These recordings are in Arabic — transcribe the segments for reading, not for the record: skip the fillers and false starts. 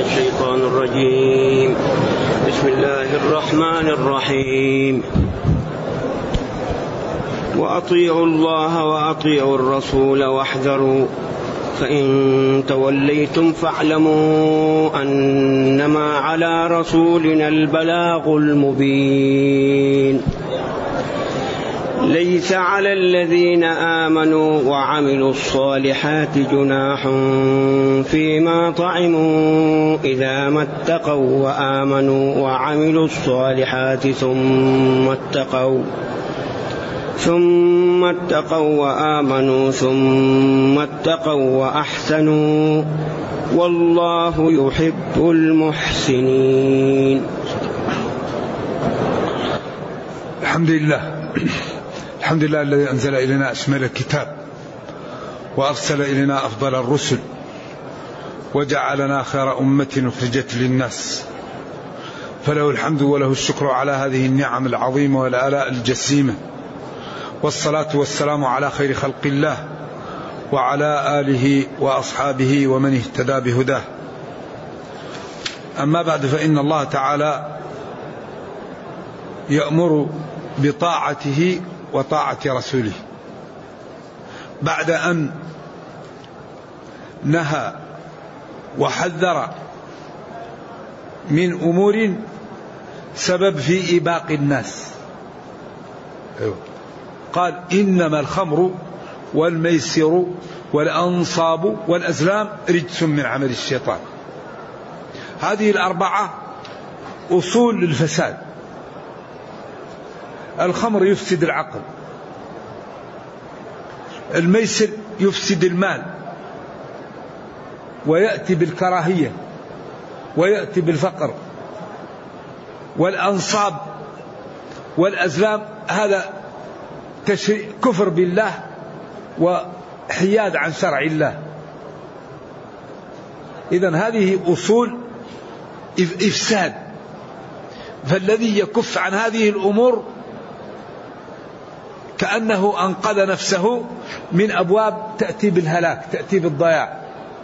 الشيطان الرجيم. بسم الله الرحمن الرحيم. وأطيعوا الله وأطيعوا الرسول واحذروا فإن توليتم فاعلموا أنما على رسولنا البلاغ المبين. ليس على الذين آمنوا وعملوا الصالحات جناح فيما طعموا إذا ما اتقوا وآمنوا وعملوا الصالحات ثم اتقوا وآمنوا ثم اتقوا وأحسنوا والله يحب المحسنين. الحمد لله الذي أنزل إلينا أشمل الكتاب وأرسل إلينا أفضل الرسل وجعلنا خير أمة أخرجت للناس، فله الحمد وله الشكر على هذه النعم العظيمة والآلاء الجسيمة، والصلاة والسلام على خير خلق الله وعلى آله وأصحابه ومن اهتدى بهداه. أما بعد، فإن الله تعالى يأمر بطاعته وطاعة رسوله بعد أن نهى وحذر من أمور سبب في إباق الناس. قال إنما الخمر والميسر والأنصاب والأزلام رجس من عمل الشيطان. هذه الأربعة أصول للفساد. الخمر يفسد العقل، الميسر يفسد المال ويأتي بالكراهية ويأتي بالفقر، والأنصاب والأزلام هذا كفر بالله وحياد عن شرع الله. إذن هذه أصول إفساد، فالذي يكف عن هذه الأمور كأنه أنقذ نفسه من أبواب تأتي بالهلاك، تأتي بالضياع.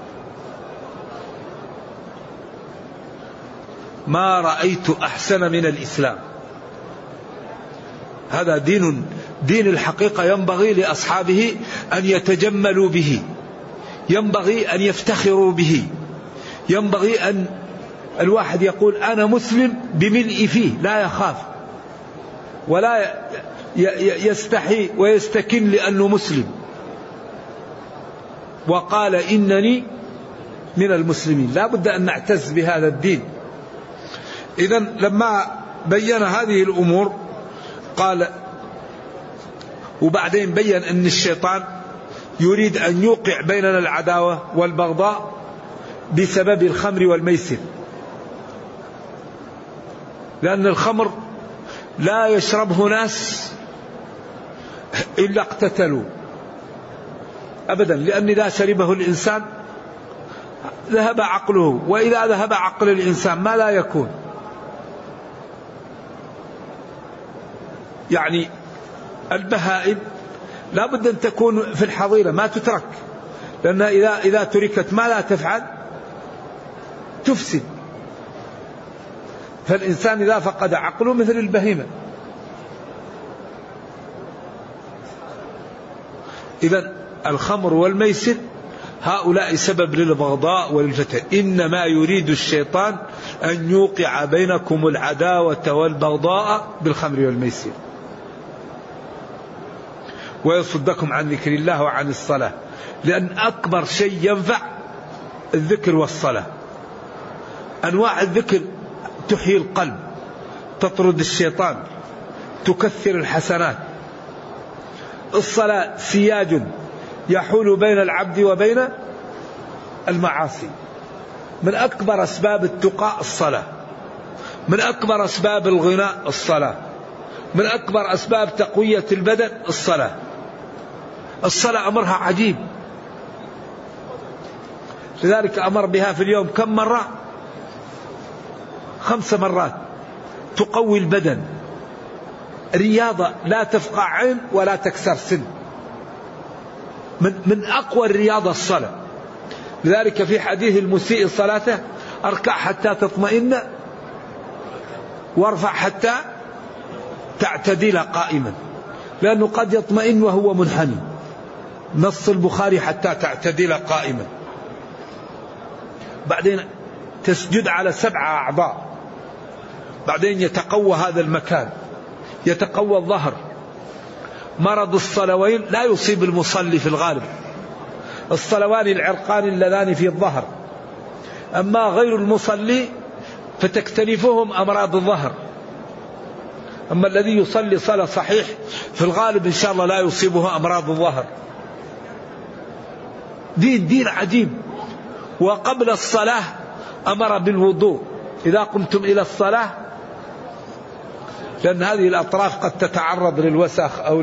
ما رأيت أحسن من الإسلام. هذا دين الحقيقة، ينبغي لأصحابه أن يتجملوا به، ينبغي أن يفتخروا به، ينبغي أن الواحد يقول أنا مسلم بملء فيه، لا يخاف ولا يستحي ويستكن لأنه مسلم، وقال إنني من المسلمين. لا بد أن نعتز بهذا الدين. إذن لما بين هذه الأمور قال، وبعدين بين أن الشيطان يريد أن يوقع بيننا العداوة والبغضاء بسبب الخمر والميسر، لأن الخمر لا يشربه ناس إلا اقتتلوا أبدا، لأن إذا شربه الإنسان ذهب عقله، وإذا ذهب عقل الإنسان ما لا يكون. يعني البهائم لا بد أن تكون في الحظيرة، ما تترك، لأن إذا تركت ما لا تفعل تفسد. فالإنسان إذا فقد عقله مثل البهيمة. إذن الخمر والميسر هؤلاء سبب للبغضاء وللفتن. إنما يريد الشيطان أن يوقع بينكم العداوة والبغضاء بالخمر والميسر ويصدكم عن ذكر الله وعن الصلاة، لأن أكبر شيء ينفع الذكر والصلاة. أنواع الذكر تحيي القلب، تطرد الشيطان، تكثر الحسنات. الصلاة سياج يحول بين العبد وبين المعاصي. من أكبر أسباب التقى الصلاة، من أكبر أسباب الغنى الصلاة، من أكبر أسباب تقوية البدن الصلاة. الصلاة أمرها عجيب، لذلك أمر بها في اليوم كم مرة؟ 5 مرات. تقوي البدن، رياضة لا تفقع عين ولا تكسر سن. من أقوى الرياضة الصلاة. لذلك في حديث المسيء صلاته اركع حتى تطمئن وارفع حتى تعتدل قائما، لأنه قد يطمئن وهو منحني. نص البخاري حتى تعتدل قائما. بعدين تسجد على 7 أعضاء، بعدين يتقوى هذا المكان، يتقوى الظهر. مرض الصلوين لا يصيب المصلي في الغالب، الصلوان العرقان اللذان في الظهر، أما غير المصلي فتكتنفهم أمراض الظهر. أما الذي يصلي صلاة صحيح في الغالب إن شاء الله لا يصيبه أمراض الظهر. دين عجيب. وقبل الصلاة أمر بالوضوء إذا قمتم إلى الصلاة، لأن هذه الأطراف قد تتعرض للوسخ أو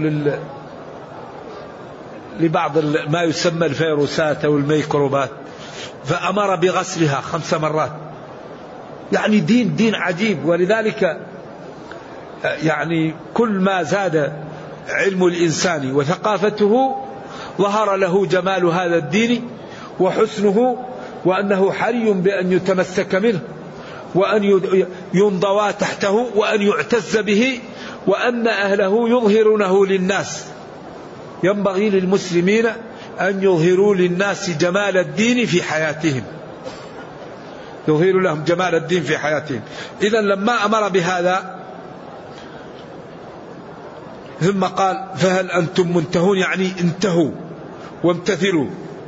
لبعض ما يسمى الفيروسات أو الميكروبات، فأمر بغسلها 5 مرات. يعني دين عجيب. ولذلك يعني كل ما زاد علم الإنسان وثقافته ظهر له جمال هذا الدين وحسنه، وأنه حري بأن يتمسك منه وأن ينضوى تحته وأن يعتز به، وأن أهله يظهرونه للناس. ينبغي للمسلمين أن يظهروا للناس جمال الدين في حياتهم، يظهر لهم جمال الدين في حياتهم. إذن لما أمر بهذا ثم قال فهل أنتم منتهون، يعني انتهوا وامتثلوا.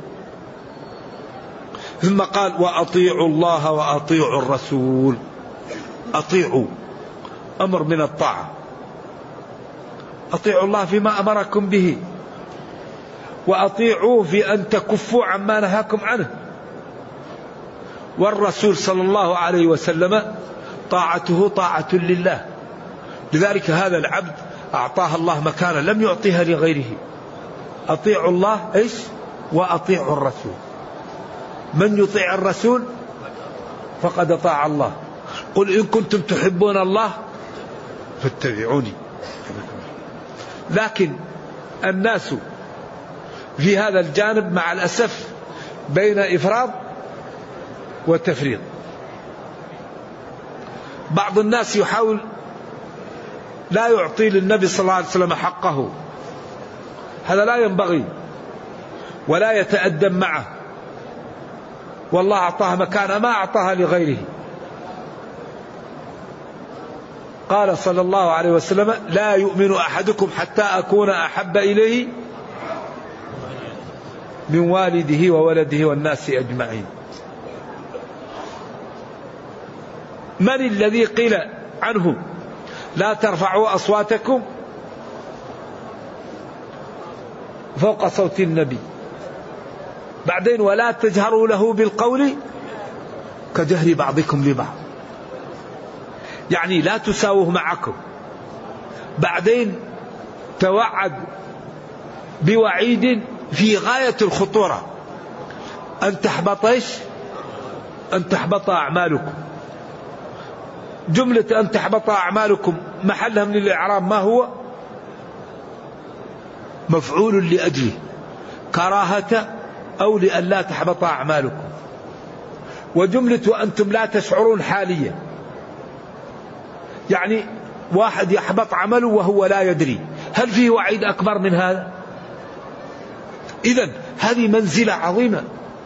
ثم قال وأطيعوا الله وأطيعوا الرسول. أطيعوا، أمر من الطاعة. أطيعوا الله فيما أمركم به، وأطيعوه في أن تكفوا عما نهاكم عنه. والرسول صلى الله عليه وسلم طاعته طاعة لله. لذلك هذا العبد أعطاه الله مكانة لم يعطيها لغيره. أطيعوا الله إيش؟ وأطيعوا الرسول. من يطيع الرسول فقد أطاع الله. قل إن كنتم تحبون الله فاتبعوني. لكن الناس في هذا الجانب مع الأسف بين إفراط وتفريط. بعض الناس يحاول لا يعطي للنبي صلى الله عليه وسلم حقه، هذا لا ينبغي، ولا يتأدب معه، والله أعطاها مكانة ما أعطاها لغيره. قال صلى الله عليه وسلم لا يؤمن أحدكم حتى أكون أحب إليه من والده وولده والناس أجمعين. من الذي قيل عنه لا ترفعوا أصواتكم فوق صوت النبي، بعدين ولا تجهروا له بالقول كجهر بعضكم لبعض، يعني لا تساووه معكم. بعدين توعد بوعيد في غاية الخطورة، أن تحبط أعمالكم. جملة أن تحبط أعمالكم محلها من الإعراب ما هو؟ مفعول لأجله، كراهة أو لأن لا تحبط أعمالكم. وجملة وأنتم لا تشعرون حاليا، يعني واحد يحبط عمله وهو لا يدري. هل فيه وعيد أكبر من هذا؟ إذن هذه منزلة عظيمة.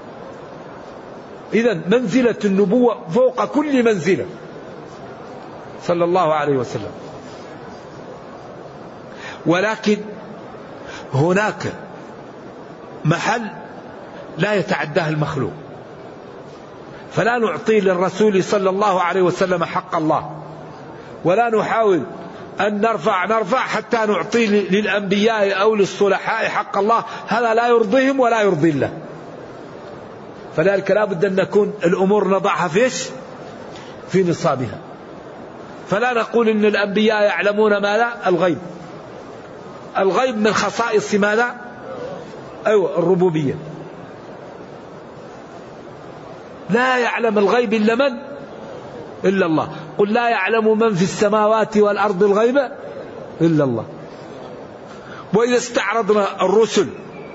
إذن منزلة النبوة فوق كل منزلة صلى الله عليه وسلم. ولكن هناك محل لا يتعداه المخلوق، فلا نعطي للرسول صلى الله عليه وسلم حق الله، ولا نحاول أن نرفع حتى نعطي للأنبياء أو للصلحاء حق الله، هذا لا يرضيهم ولا يرضي الله. فذلك لا بد أن نكون الأمور نضعها في نصابها. فلا نقول إن الأنبياء يعلمون ما لا الغيب. الغيب من خصائص ماذا؟ أيوة الربوبية. لا يعلم الغيب إلا من؟ إلا الله. قل لا يعلم من في السماوات والأرض الغيب إلا الله. وإذا استعرضنا الرسل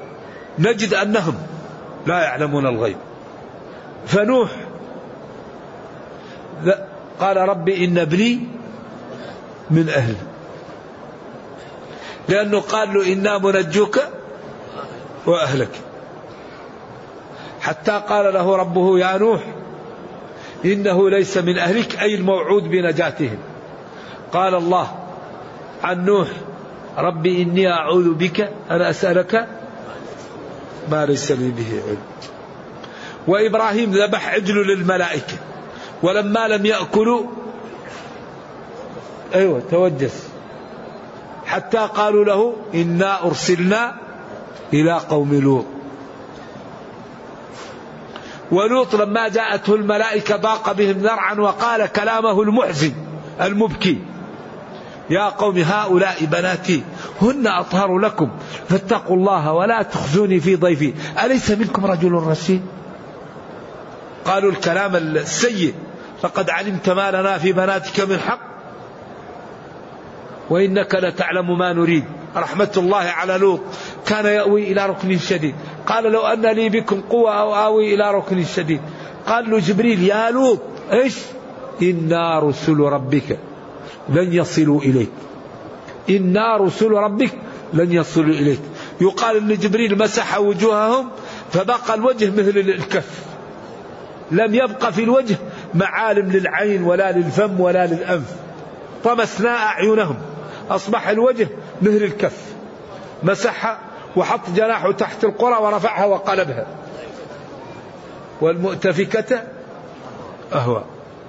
نجد أنهم لا يعلمون الغيب. فنوح قال ربي إن ابني من أهلي، لأنه قال له إنا منجوك وأهلك. حتى قال له ربه يا نوح إنه ليس من أهلك، أي الموعود بنجاتهم. قال الله عن نوح ربي إني أعوذ بك أن أسألك ما ليس لي به علم. وإبراهيم ذبح عجل للملائكة، ولما لم يأكلوا توجس، حتى قالوا له إنا أرسلنا إلى قوم لوط. ولوط لما جاءته الملائكة ضاق بهم ذرعا وقال كلامه المحزن المبكي يا قوم هؤلاء بناتي هن أطهر لكم فاتقوا الله ولا تخزوني في ضيفي أليس منكم رجل رشيد. قالوا الكلام السيء لقد علمت ما لنا في بناتك من حق وإنك لتعلم ما نريد. رحمة الله على لوط كان يأوي إلى ركن شديد، قال لو أن لي بكم قوة أو آوي إلى ركن شديد. قال له جبريل يا لوط إيش إنا رسل ربك لن يصلوا إليك، إنا رسل ربك لن يصلوا إليك. يقال أن جبريل مسح وجوههم فبقى الوجه مثل الكف، لم يبقى في الوجه معالم للعين ولا للفم ولا للأنف، طمسنا أعينهم أصبح الوجه مثل الكف. مسحها وحط جناحه تحت القرى ورفعها وقلبها. والمؤتفكة أهوى.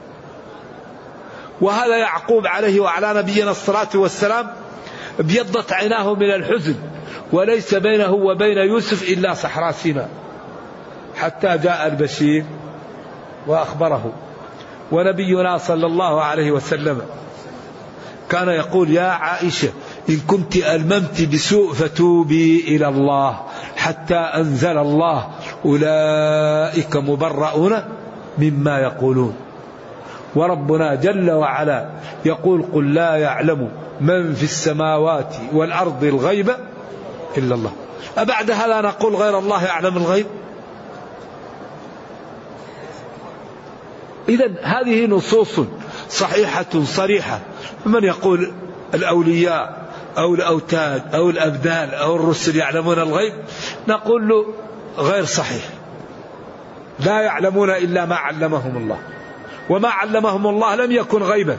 وهذا يعقوب عليه وعلى نبينا الصلاة والسلام ابيضت عيناه من الحزن، وليس بينه وبين يوسف إلا صحراء سيناء، حتى جاء البشير وأخبره. ونبينا صلى الله عليه وسلم كان يقول يا عائشة إن كنت ألممت بسوء فتوبي إلى الله حتى أنزل الله أولئك مبرؤون مما يقولون. وربنا جل وعلا يقول قل لا يعلم من في السماوات والأرض الغيب إلا الله. أبعد هذا نقول غير الله يعلم الغيب؟ إذن هذه نصوص صحيحة صريحة. من يقول الأولياء أو الأوتاد أو الأبدال أو الرسل يعلمون الغيب نقول له غير صحيح، لا يعلمون إلا ما علمهم الله، وما علمهم الله لم يكن غيبا.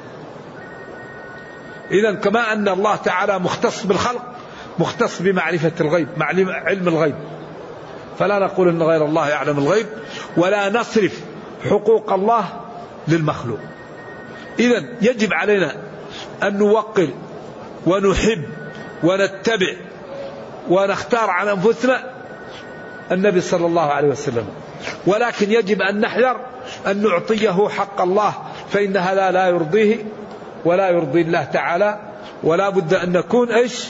إذن كما أن الله تعالى مختص بالخلق مختص بمعرفة الغيب، علم الغيب، فلا نقول أن غير الله يعلم الغيب، ولا نصرف حقوق الله للمخلوق. إذن يجب علينا أن نوقر ونحب ونتبع ونختار عن أنفسنا النبي صلى الله عليه وسلم، ولكن يجب أن نحذر أن نعطيه حق الله، فإن هذا لا يرضيه ولا يرضي الله تعالى، ولا بد أن نكون إيش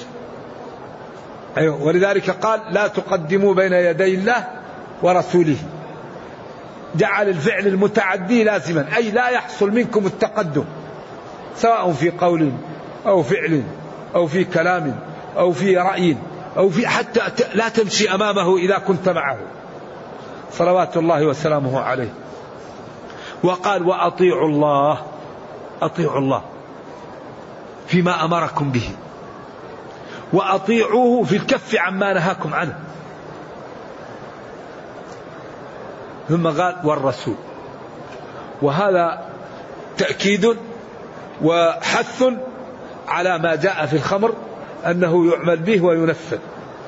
ولذلك قال لا تقدموا بين يدي الله ورسوله. جعل الفعل المتعدي لازما، أي لا يحصل منكم التقدم سواء في قول أو فعل أو في كلام أو في رأي أو في حتى لا تمشي أمامه إذا كنت معه صلوات الله وسلامه عليه. وقال وأطيعوا الله، أطيعوا الله فيما أمركم به وأطيعوه في الكف عما نهاكم عنه. ثم قال والرسول، وهذا تأكيد وحث على ما جاء في الخمر أنه يعمل به وينفذ.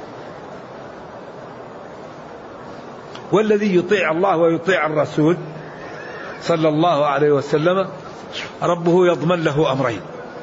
والذي يطيع الله ويطيع الرسول صلى الله عليه وسلم ربه يضمن له أمرين.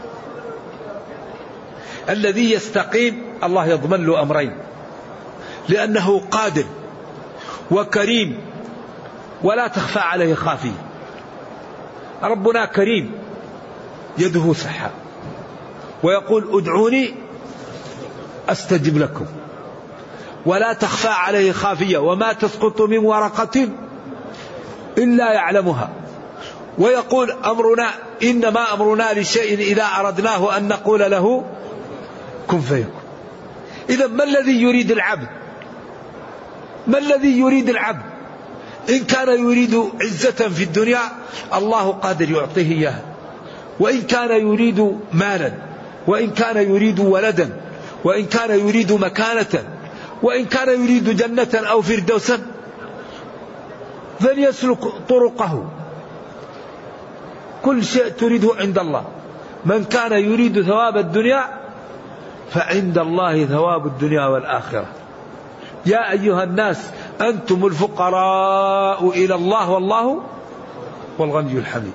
الذي يستقيم الله يضمن له أمرين، لأنه قادر وكريم ولا تخفى عليه خافية. ربنا كريم يده سحاء، ويقول ادعوني أستجب لكم، ولا تخفى عليه خافية، وما تسقط من ورقة إلا يعلمها. ويقول أمرنا إنما أمرنا لشيء إذا أردناه أن نقول له كن فيكون. إذا ما الذي يريد العبد؟ ما الذي يريد العبد؟ إن كان يريد عزة في الدنيا الله قادر يعطيه إياها، وإن كان يريد مالا، وإن كان يريد ولدا، وإن كان يريد مكانة، وإن كان يريد جنة أو فردوسا فليسلك طرقه. كل شيء تريده عند الله. من كان يريد ثواب الدنيا فعند الله ثواب الدنيا والآخرة. يا أيها الناس أنتم الفقراء إلى الله والله والغني الحميد.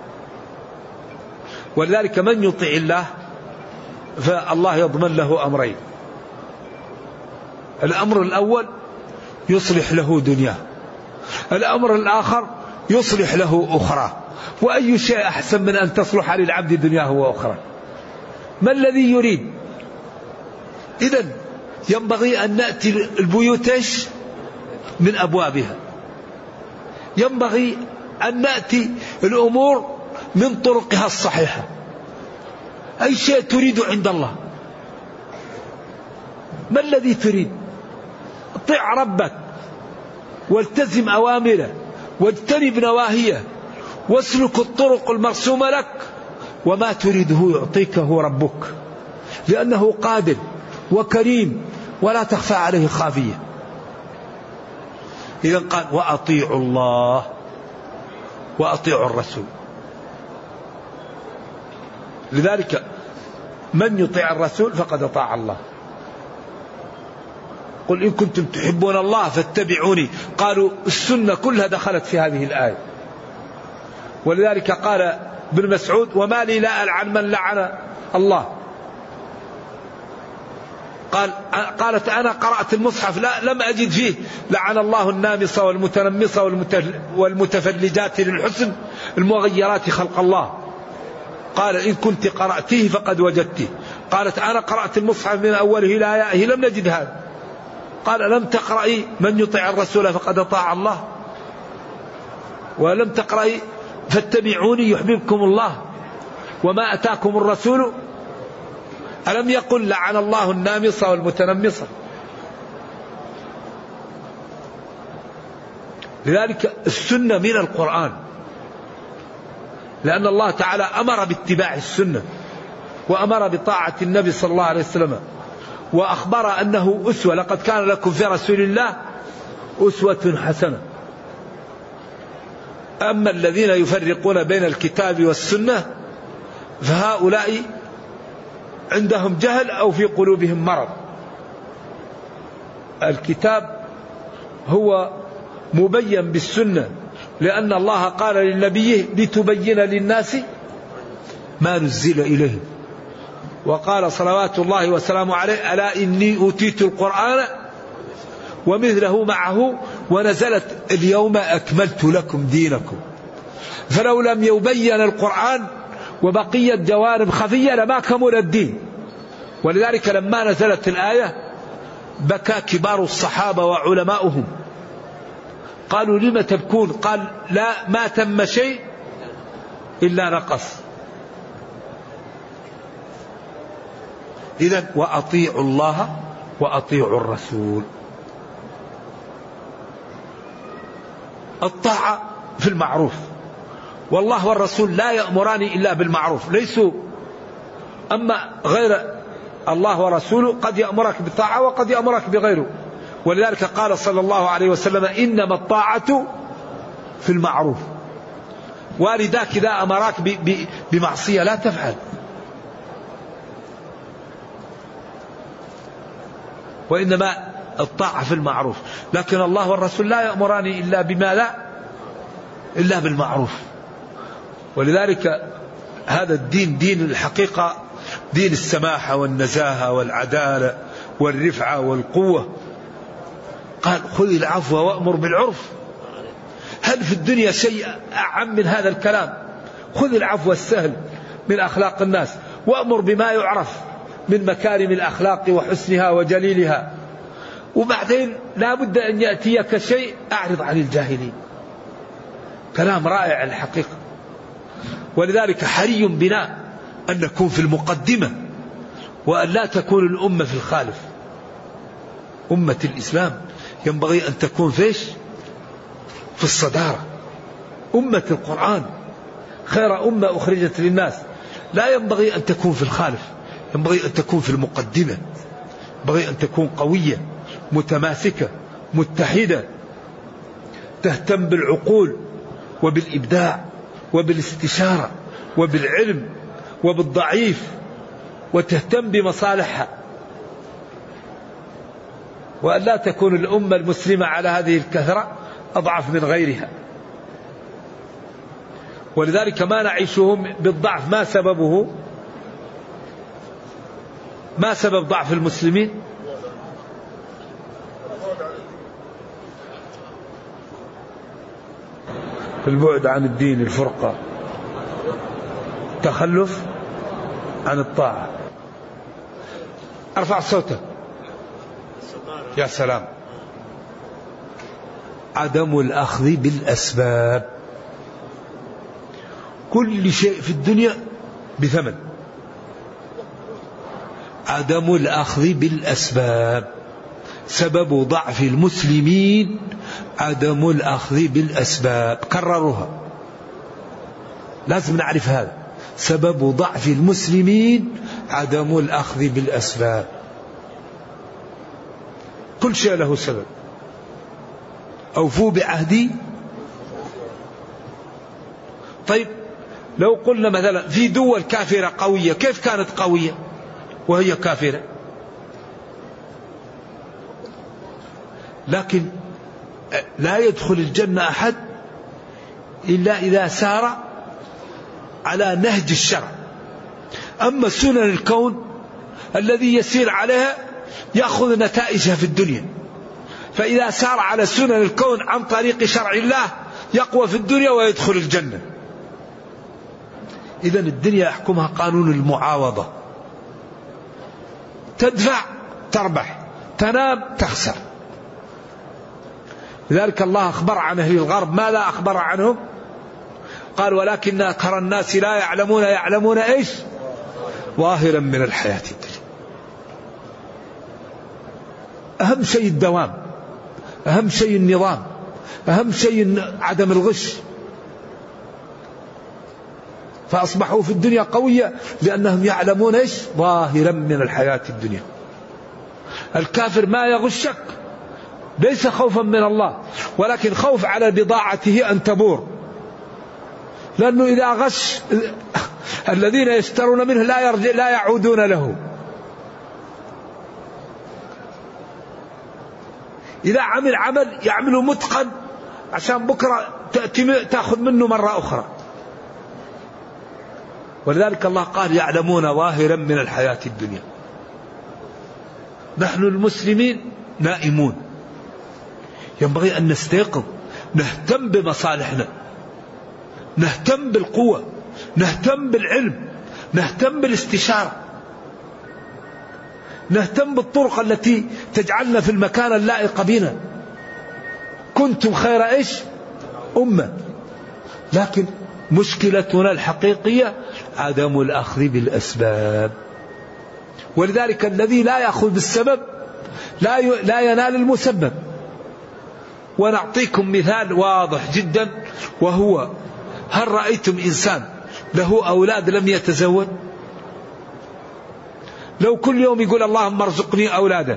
ولذلك من يطع الله فالله يضمن له أمرين: الأمر الأول يصلح له دنياه، الأمر الآخر يصلح له أخرى. وأي شيء أحسن من أن تصلح للعبد دنياه وأخرى؟ ما الذي يريد؟ إذن ينبغي أن نأتي البيوت من أبوابها، ينبغي أن نأتي الأمور من طرقها الصحيحة. أي شيء تريد عند الله. ما الذي تريد؟ اطع ربك والتزم أوامره واجتنب نواهيه واسلك الطرق المرسومة لك، وما تريده يعطيكه ربك، لأنه قادر وكريم ولا تخفى عليه خافية. إذا قال وأطيعوا الله وأطيعوا الرسول. لذلك من يطيع الرسول فقد أطاع الله. قل إن كنتم تحبون الله فاتبعوني. قالوا السنة كلها دخلت في هذه الآية. ولذلك قال ابن مسعود وما لي لا ألعن من لعن الله. قالت أنا قرأت المصحف لم أجد فيه لعن الله النامصة والمتنمصة والمتفلجات للحسن المغيرات خلق الله. قال إن كنت قرأتيه فقد وجدته. قالت أنا قرأت المصحف من أوله إلى آخره لم نجد هذا. قال لم تقرأي من يطيع الرسول فقد أطاع الله، ولم تقرأي فاتبعوني يحببكم الله وما أتاكم الرسول. ألم يقل لعن الله النامصة والمتنمصة؟ لذلك السنة من القرآن، لأن الله تعالى أمر باتباع السنة وأمر بطاعة النبي صلى الله عليه وسلم، وأخبر أنه أسوة. لقد كان لكم في رسول الله أسوة حسنة. أما الذين يفرقون بين الكتاب والسنة فهؤلاء عندهم جهل أو في قلوبهم مرض. الكتاب هو مبين بالسنة، لأن الله قال للنبي لتبين للناس ما نزل إليه. وقال صلوات الله وسلامه عليه ألا إني أوتيت القرآن ومثله معه ونزلت اليوم أكملت لكم دينكم. فلو لم يبين القرآن وبقيت جوانب خفية لما كمل الدين. ولذلك لما نزلت الآية بكى كبار الصحابة وعلماؤهم. قالوا لم تبكون؟ قال لا ما تم شيء إلا نقص. إذن وأطيعوا الله وأطيعوا الرسول. الطاعة في المعروف، والله والرسول لا يأمران إلا بالمعروف، ليسوا. أما غير الله ورسوله قد يأمرك بالطاعة وقد يأمرك بغيره. ولذلك قال صلى الله عليه وسلم إنما الطاعة في المعروف. والداك إذا أمراك بمعصية لا تفعل. وإنما الطاعة في المعروف. لكن الله والرسول لا يأمران إلا بما لا إلا بالمعروف. ولذلك هذا الدين دين الحقيقة دين السماحة والنزاهة والعدالة والرفعة والقوة. قال خذ العفو وأمر بالعرف. هل في الدنيا شيء أعم من هذا الكلام؟ خذ العفو السهل من أخلاق الناس وأمر بما يعرف من مكارم الأخلاق وحسنها وجليلها. وبعدين لا بد أن يأتيك شيء أعرض عن الجاهلين. كلام رائع الحقيقة. ولذلك حري بنا أن نكون في المقدمة وأن لا تكون الأمة في الخالف. أمة الإسلام ينبغي أن تكون في في الصدارة، أمة القرآن خير أمة أخرجت للناس. لا ينبغي أن تكون في الخالف، ينبغي أن تكون في المقدمة، ينبغي أن تكون قوية متماسكة متحدة، تهتم بالعقول وبالإبداع وبالاستشارة وبالعلم وبالضعيف، وتهتم بمصالحها، وأن لا تكون الأمة المسلمة على هذه الكثرة أضعف من غيرها. ولذلك ما نعيشه بالضعف ما سببه؟ ما سبب ضعف المسلمين؟ البعد عن الدين، الفرقة، تخلف عن الطاعة. ارفع صوتك. يا سلام. عدم الأخذ بالأسباب. كل شيء في الدنيا بثمن. عدم الأخذ بالأسباب سبب ضعف المسلمين، عدم الأخذ بالأسباب. كرروها، لازم نعرف هذا. سبب ضعف المسلمين عدم الأخذ بالأسباب. كل شيء له سبب. أوفوا بعهدي. طيب لو قلنا مثلا في دول كافرة قوية، كيف كانت قوية وهي كافرة؟ لكن لا يدخل الجنة أحد إلا إذا سار على نهج الشرع. أما سنن الكون الذي يسير عليها يأخذ نتائجها في الدنيا، فإذا سار على سنن الكون عن طريق شرع الله يقوى في الدنيا ويدخل الجنة. إذن الدنيا يحكمها قانون المعاوضة، تدفع تربح، تنام تخسر. لذلك الله أخبر عن أهل الغرب ماذا أخبر عنهم؟ قال ولكن أكثر الناس لا يعلمون. يعلمون إيش؟ ظاهرا من الحياة الدنيا. أهم شيء الدوام، أهم شيء النظام، أهم شيء عدم الغش. فأصبحوا في الدنيا قوية لأنهم يعلمون إيش؟ ظاهرا من الحياة الدنيا. الكافر ما يغشك ليس خوفا من الله، ولكن خوف على بضاعته أن تبور، لأنه إذا غش الذين يشترون منه لا يعودون له. إذا عمل يعمله متقن عشان بكرة تأخذ منه مرة أخرى. ولذلك الله قال يعلمون ظاهرا من الحياة الدنيا. نحن المسلمين نائمون، ينبغي أن نستيقظ، نهتم بمصالحنا، نهتم بالقوة، نهتم بالعلم، نهتم بالاستشارة، نهتم بالطرق التي تجعلنا في المكان اللائق بنا. كنتم خير إيش؟ أمة. لكن مشكلتنا الحقيقية عدم الأخذ بالأسباب. ولذلك الذي لا يأخذ بالسبب لا ينال المسبب. ونعطيكم مثال واضح جدا، وهو هل رأيتم إنسان له أولاد لم يتزوج؟ لو كل يوم يقول اللهم ارزقني أولادا،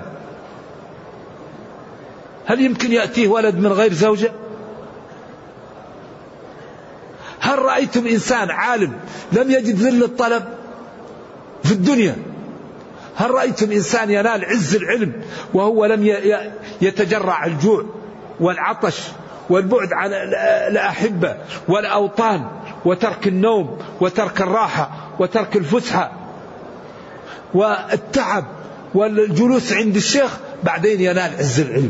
هل يمكن يأتيه ولد من غير زوجة؟ هل رأيتم إنسان عالم لم يجد ذل الطلب في الدنيا؟ هل رأيتم إنسان ينال عز العلم وهو لم يتجرع الجوع والعطش والبعد عن الأحبة والأوطان وترك النوم وترك الراحة وترك الفسحة والتعب والجلوس عند الشيخ بعدين ينال عز العلم؟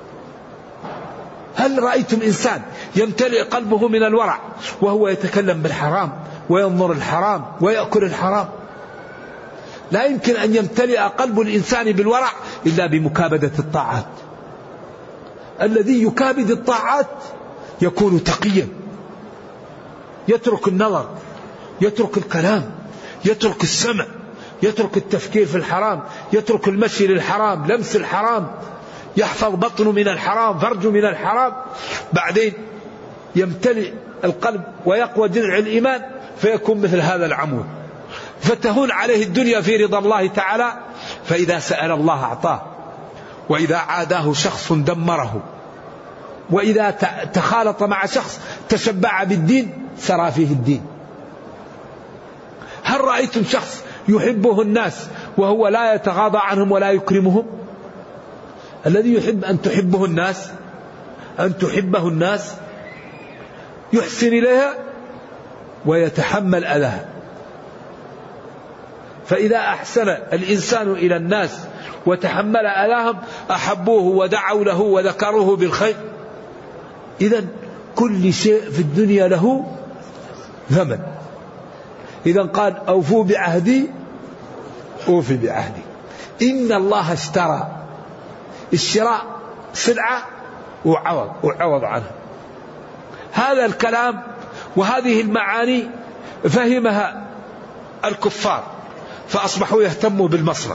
هل رأيتم إنسان يمتلئ قلبه من الورع وهو يتكلم بالحرام وينظر الحرام ويأكل الحرام؟ لا يمكن أن يمتلئ قلب الإنسان بالورع إلا بمكابدة الطاعات. الذي يكابد الطاعات يكون تقيا، يترك النظر، يترك الكلام، يترك السمع، يترك التفكير في الحرام، يترك المشي للحرام، لمس الحرام، يحفظ بطنه من الحرام، فرجه من الحرام، بعدين يمتلئ القلب ويقوى جذع الإيمان فيكون مثل هذا العمود، فتهون عليه الدنيا في رضا الله تعالى. فإذا سأل الله أعطاه، وإذا عاداه شخص دمره، وإذا تخالط مع شخص تشبع بالدين سرى فيه الدين. هل رأيتم شخص يحبه الناس وهو لا يتغاضى عنهم ولا يكرمهم؟ الذي يحب أن تحبه الناس، أن تحبه الناس يحسن إليها ويتحمل أذاها. فإذا أحسن الإنسان إلى الناس وتحمل أذاهم أحبوه ودعوا له وذكروه بالخير. إذن كل شيء في الدنيا له ثمن. إذن قال أوفوا بعهدي أوفي بعهدي. إن الله اشترى، الشراء سلعة وعوض عنها. هذا الكلام وهذه المعاني فهمها الكفار فأصبحوا يهتموا بالمصرف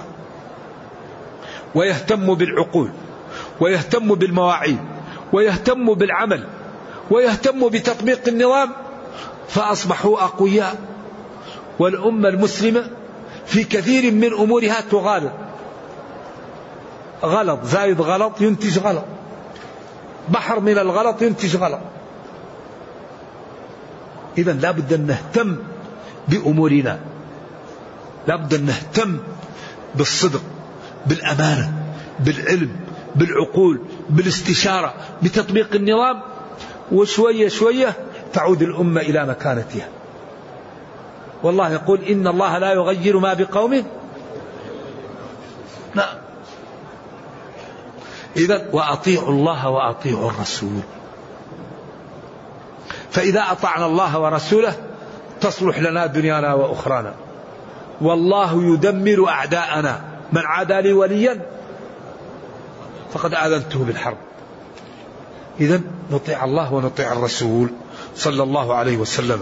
ويهتموا بالعقول ويهتموا بالمواعيد ويهتموا بالعمل ويهتموا بتطبيق النظام، فأصبحوا أقوياء. والأمة المسلمة في كثير من أمورها تغالط، غلط زائد غلط ينتج غلط، بحر من الغلط ينتج غلط. إذن لابد أن نهتم بأمورنا، لابد أن نهتم بالصدق، بالأمانة، بالعلم، بالعقول، بالاستشارة، بتطبيق النظام، وشوية شوية تعود الأمة إلى مكانتها. والله يقول إن الله لا يغير ما بقوم. نعم. إذن وأطيعوا الله وأطيعوا الرسول. فإذا أطعنا الله ورسوله تصلح لنا دنيانا وأخرانا. والله يدمر أعداءنا، من عادى لي وليا فقد آذنته بالحرب. إذن نطيع الله ونطيع الرسول صلى الله عليه وسلم.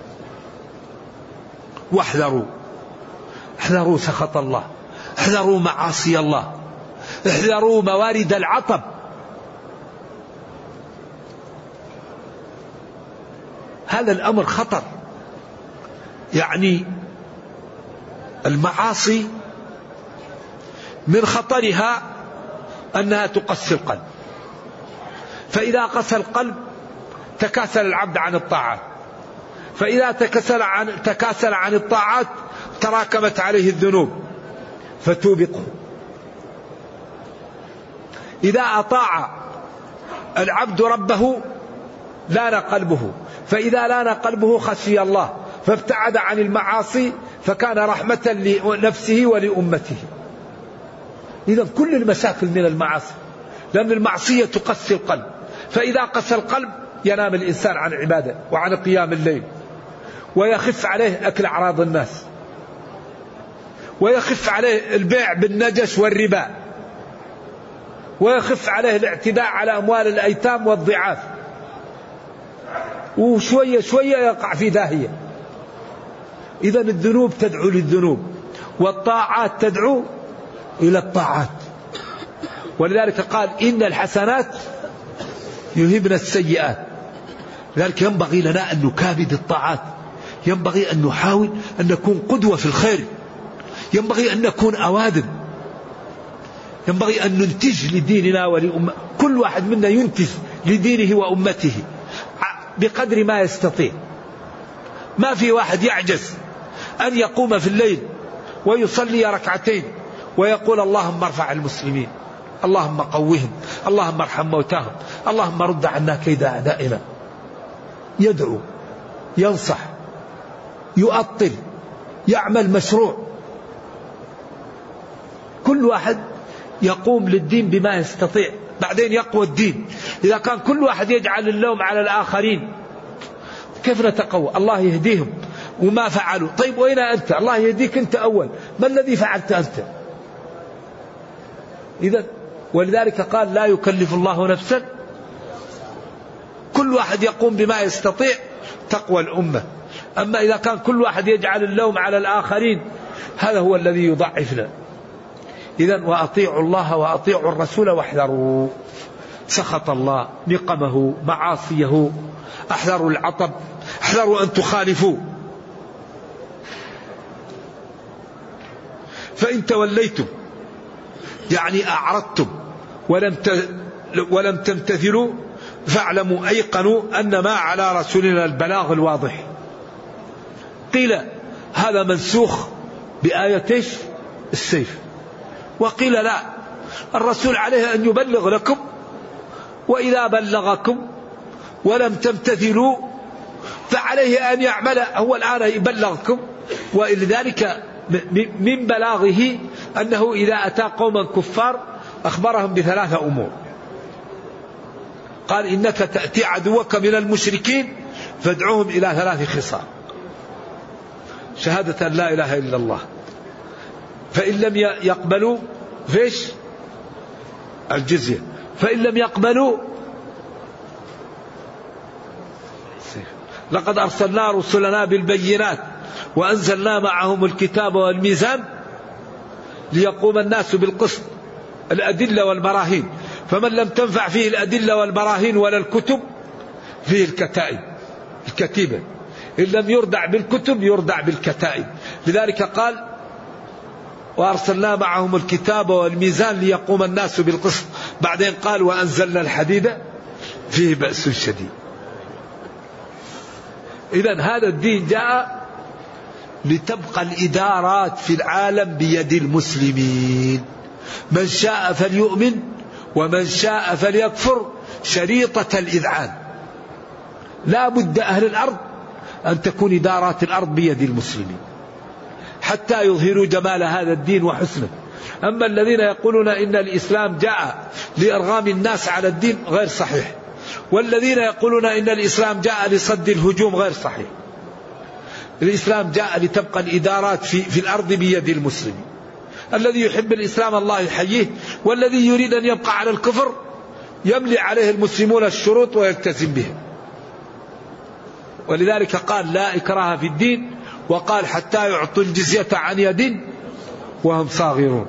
واحذروا، احذروا سخط الله، احذروا معاصي الله، احذروا موارد العطب. هذا الأمر خطر. يعني المعاصي من خطرها أنها تقسي القلب، فإذا قسى القلب تكاسل العبد عن الطاعات، فإذا تكاسل عن الطاعات تراكمت عليه الذنوب فتوبقه. إذا أطاع العبد ربه لان قلبه، فإذا لان قلبه خشي الله فابتعد عن المعاصي فكان رحمة لنفسه ولأمته. إذا كل المشاكل من المعاصي، لأن المعصية تقسي القلب، فإذا قسى القلب ينام الإنسان عن عبادة وعن قيام الليل، ويخف عليه أكل أعراض الناس، ويخف عليه البيع بالنجش والربا، ويخف عليه الاعتداء على أموال الأيتام والضعاف، وشوية شوية يقع في داهية. إذا الذنوب تدعو للذنوب والطاعات تدعو إلى الطاعات. ولذلك قال إن الحسنات يذهبن السيئات. لذلك ينبغي لنا أن نكابد الطاعات، ينبغي أن نحاول أن نكون قدوة في الخير، ينبغي أن نكون أوادم، ينبغي أن ننتج لديننا ولأمة. كل واحد منا ينتج لدينه وأمته بقدر ما يستطيع. ما في واحد يعجز أن يقوم في الليل ويصلي ركعتين ويقول اللهم ارفع المسلمين، اللهم قوهم، اللهم ارحم موتاهم، اللهم رد عنا كيد أعدائنا. يدعو، ينصح، يؤطل، يعمل مشروع. كل واحد يقوم للدين بما يستطيع، بعدين يقوى الدين. إذا كان كل واحد يجعل اللوم على الآخرين كيف نتقوى؟ الله يهديهم وما فعلوا. طيب وين أنت؟ الله يهديك أنت أول، ما الذي فعلت أنت؟ إذا ولذلك قال لا يكلف الله نفسا، كل واحد يقوم بما يستطيع تقوى الأمة. أما إذا كان كل واحد يجعل اللوم على الآخرين هذا هو الذي يضعفنا. إذا وأطيعوا الله وأطيعوا الرسول واحذروا. سخط الله، نقمه، معاصيه، احذروا العطب، احذروا أن تخالفوا. فإن توليتم يعني أعرضتم ولم تمتثلوا فاعلموا أيقنوا أن ما على رسولنا البلاغ الواضح. قيل هذا منسوخ بآية السيف، وقيل لا، الرسول عليه أن يبلغ لكم، وإذا بلغكم ولم تمتثلوا فعليه أن يعمل، هو الآن يبلغكم. ولذلك من بلاغه أنه إذا أتى قوما كفار أخبرهم بثلاثة أمور. قال إنك تأتي عدوك من المشركين فادعوهم إلى 3 خصال: شهادة لا إله إلا الله، فإن لم يقبلوا فيش الجزية، فإن لم يقبلوا لقد أرسلنا رسلنا بالبينات وأنزلنا معهم الكتاب والميزان ليقوم الناس بالقسط، الأدلة والبراهين، فمن لم تنفع فيه الأدلة والبراهين ولا الكتب فيه الكتيبة، إن لم يردع بالكتب يردع بالكتائب. لذلك قال وأرسلنا معهم الكتاب والميزان ليقوم الناس بالقسط، بعدين قال وأنزلنا الحديد فيه بأس شديد. إذن هذا الدين جاء لتبقى الإدارات في العالم بيد المسلمين، من شاء فليؤمن ومن شاء فليكفر، شريطة الإذعان. لا بد أهل الأرض أن تكون إدارات الأرض بيد المسلمين حتى يظهروا جمال هذا الدين وحسنه. أما الذين يقولون إن الإسلام جاء لإرغام الناس على الدين غير صحيح، والذين يقولون إن الإسلام جاء لصد الهجوم غير صحيح. الإسلام جاء لتبقى الإدارات في الأرض بيد المسلمين. الذي يحب الإسلام الله يحييه، والذي يريد أن يبقى على الكفر يملي عليه المسلمون الشروط ويلتزم بها. ولذلك قال لا إكراه في الدين، وقال حتى يعطوا الجزية عن يد وهم صاغرون.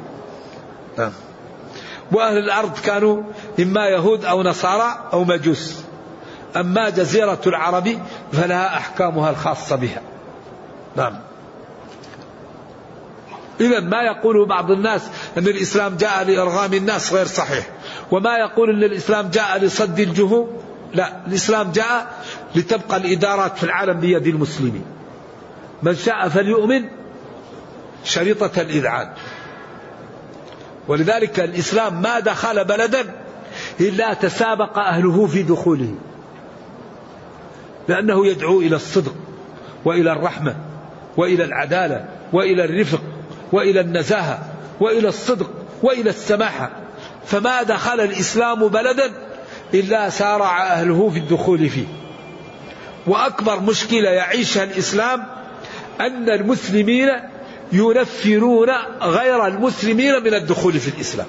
وأهل الأرض كانوا إما يهود أو نصارى أو مجوس، أما جزيرة العرب فلها أحكامها الخاصة بها. نعم. إذن ما يقوله بعض الناس أن الإسلام جاء لإرغام الناس غير صحيح، وما يقول أن الإسلام جاء لصد الجهوم، لا، الإسلام جاء لتبقى الإدارات في العالم بيد المسلمين. من شاء فليؤمن، شريطة الإذعان. ولذلك الإسلام ما دخل بلدا إلا تسابق أهله في دخوله، لأنه يدعو إلى الصدق وإلى الرحمة وإلى العدالة وإلى الرفق وإلى النزاهة وإلى الصدق وإلى السماحة. فما دخل الإسلام بلدا إلا سارع أهله في الدخول فيه. وأكبر مشكلة يعيشها الإسلام أن المسلمين ينفرون غير المسلمين من الدخول في الإسلام.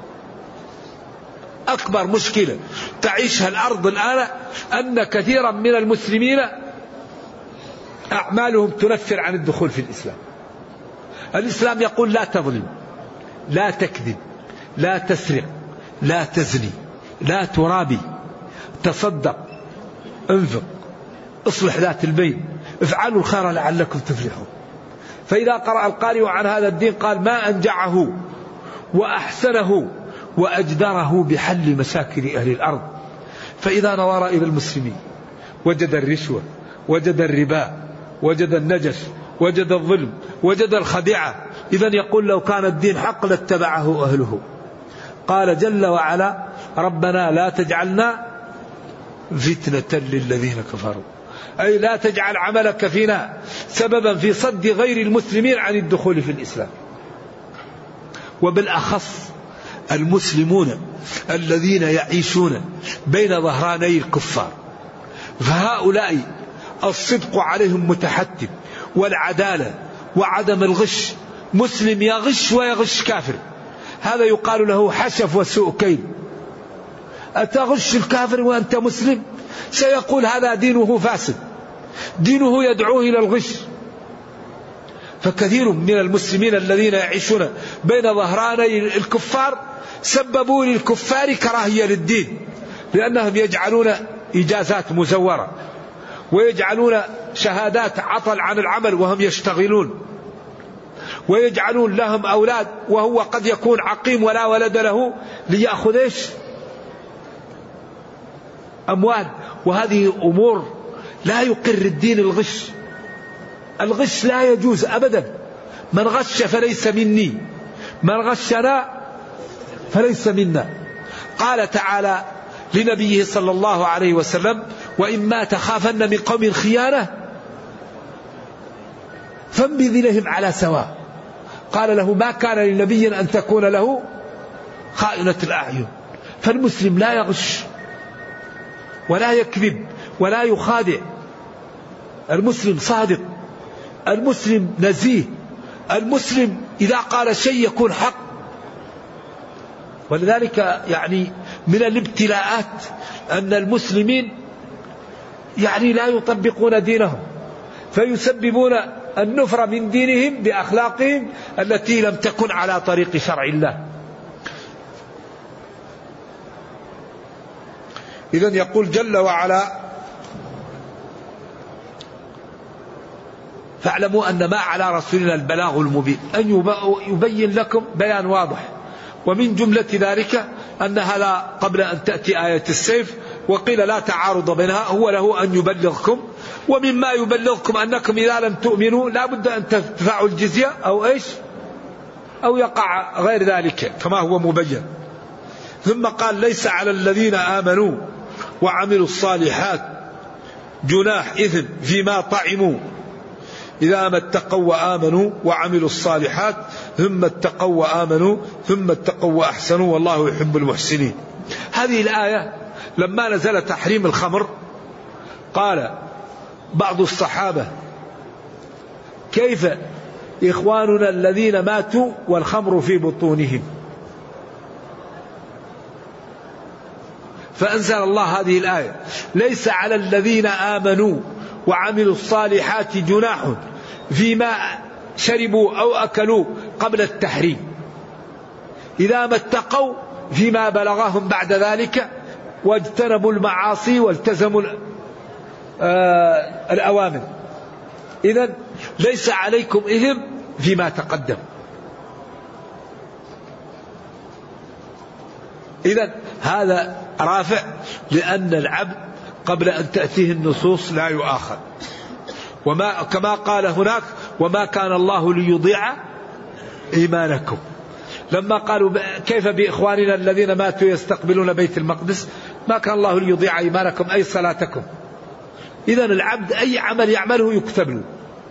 أكبر مشكلة تعيشها الأرض الآن أن كثيرا من المسلمين أعمالهم تنفر عن الدخول في الإسلام. الإسلام يقول لا تظلم، لا تكذب، لا تسرق، لا تزني، لا ترابي، تصدق، انفق، اصلح ذات البين، افعلوا الخير لعلكم تفلحون. فإذا قرأ القارئ عن هذا الدين قال ما أنجعه وأحسنه وأجدره بحل مشاكل أهل الأرض. فإذا نظر إلى المسلمين وجد الرشوة، وجد الربا، وجد النجش، وجد الظلم، وجد الخديعة، إذن يقول لو كان الدين حق لاتبعه أهله. قال جل وعلا ربنا لا تجعلنا فتنة للذين كفروا، أي لا تجعل عملك فينا سببا في صد غير المسلمين عن الدخول في الإسلام. وبالأخص المسلمون الذين يعيشون بين ظهراني الكفار، فهؤلاء الصدق عليهم متحتم، والعدالة وعدم الغش. مسلم يغش ويغش كافر، هذا يقال له حشف وسوء كيل. أتغش الكافر وأنت مسلم؟ سيقول هذا دينه فاسد، دينه يدعوه إلى الغش. فكثير من المسلمين الذين يعيشون بين ظهراني الكفار سببوا للكفار كراهية للدين، لأنهم يجعلون إجازات مزورة، ويجعلون شهادات عطل عن العمل وهم يشتغلون، ويجعلون لهم أولاد وهو قد يكون عقيم ولا ولد له ليأخذ إيش؟ أموال. وهذه أمور لا يقر الدين الغش. الغش لا يجوز أبدا. من غش فليس مني، من غشنا فليس منا. قال تعالى لنبيه صلى الله عليه وسلم: وإما تخافن من قوم خيانة فانبذ إليهم على سواء. قال له: ما كان لنبي أن تكون له خائنة الأعين. فالمسلم لا يغش ولا يكذب ولا يخادع. المسلم صادق، المسلم نزيه، المسلم إذا قال شيء يكون حق. ولذلك يعني من الابتلاءات أن المسلمين يعني لا يطبقون دينهم، فيسببون النفر من دينهم بأخلاقهم التي لم تكن على طريق شرع الله. إذن يقول جل وعلا: فاعلموا أن ما على رسولنا البلاغ المبين، أن يبين لكم بيان واضح. ومن جملة ذلك أنها لا قبل أن تأتي آية السيف، وقيل لا تعارض بينها، هو له أن يبلغكم. ومما يبلغكم أنكم إذا لم تؤمنوا لا بد أن تدفعوا الجزية أو إيش، أو يقع غير ذلك كما هو مبين. ثم قال: ليس على الذين آمنوا وعملوا الصالحات جناح إثم فيما طعموا إذا ما اتقوا وآمنوا وعملوا الصالحات ثم اتقوا وآمنوا ثم اتقوا وأحسنوا والله يحب المحسنين. هذه الآية لما نزل تحريم الخمر قال بعض الصحابة: كيف إخواننا الذين ماتوا والخمر في بطونهم؟ فأنزل الله هذه الآية: ليس على الذين آمنوا وعملوا الصالحات جناح فيما شربوا أو أكلوا قبل التحريم إذا ما اتقوا فيما بلغهم بعد ذلك واجتنبوا المعاصي والتزموا الأوامر. إذن ليس عليكم إثم فيما تقدم. إذن هذا رافع، لأن العبد قبل أن تأتيه النصوص لا يؤاخذ. وما كما قال هناك: وما كان الله ليضيع إيمانكم. لما قالوا كيف بإخواننا الذين ماتوا يستقبلون بيت المقدس، ما كان الله ليضيع إيمانكم أي صلاتكم. إذن العبد أي عمل يعمله يكتب له.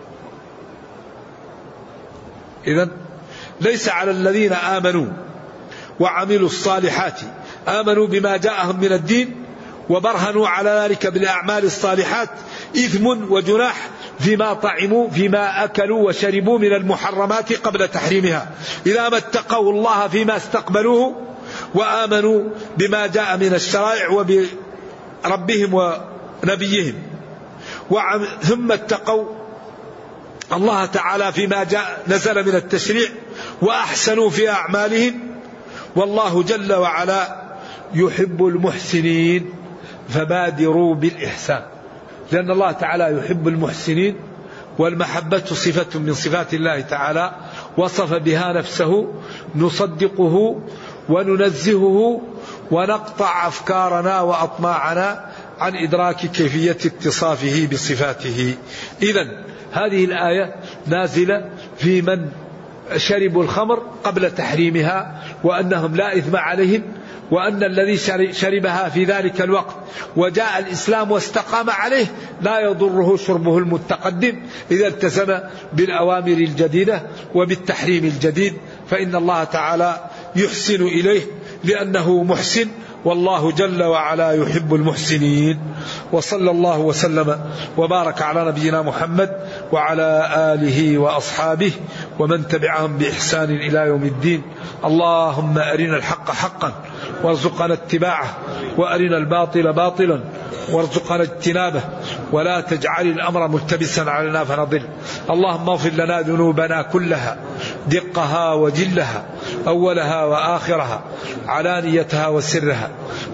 إذن ليس على الذين آمنوا وعملوا الصالحات، آمنوا بما جاءهم من الدين وبرهنوا على ذلك بالأعمال الصالحات، إثم وجناح فيما طعموا فيما أكلوا وشربوا من المحرمات قبل تحريمها إذا ما اتقوا الله فيما استقبلوه وآمنوا بما جاء من الشرائع وبربهم ونبيهم، ثم اتقوا الله تعالى فيما جاء نزل من التشريع وأحسنوا في أعمالهم. والله جل وعلا يحب المحسنين فبادروا بالإحسان، لأن الله تعالى يحب المحسنين، والمحبة صفة من صفات الله تعالى وصف بها نفسه. نصدقه وننزهه ونقطع أفكارنا وأطماعنا عن إدراك كيفية اتصافه بصفاته. إذن هذه الآية نازلة في من شربوا الخمر قبل تحريمها، وأنهم لا إثم عليهم، وأن الذي شربها في ذلك الوقت وجاء الإسلام واستقام عليه لا يضره شربه المتقدم إذا التزم بالأوامر الجديدة وبالتحريم الجديد، فإن الله تعالى يحسن إليه لأنه محسن، والله جل وعلا يحب المحسنين. وصلى الله وسلم وبارك على نبينا محمد وعلى آله وأصحابه ومن تبعهم بإحسان إلى يوم الدين. اللهم أرنا الحق حقا وارزقنا اتباعه، وأرنا الباطل باطلا وارزقنا اجتنابه، ولا تجعل الأمر ملتبسا علينا فنضل. اللهم اغفر لنا ذنوبنا كلها دقها وجلها، أولها وآخرها، علانيتها وسرها،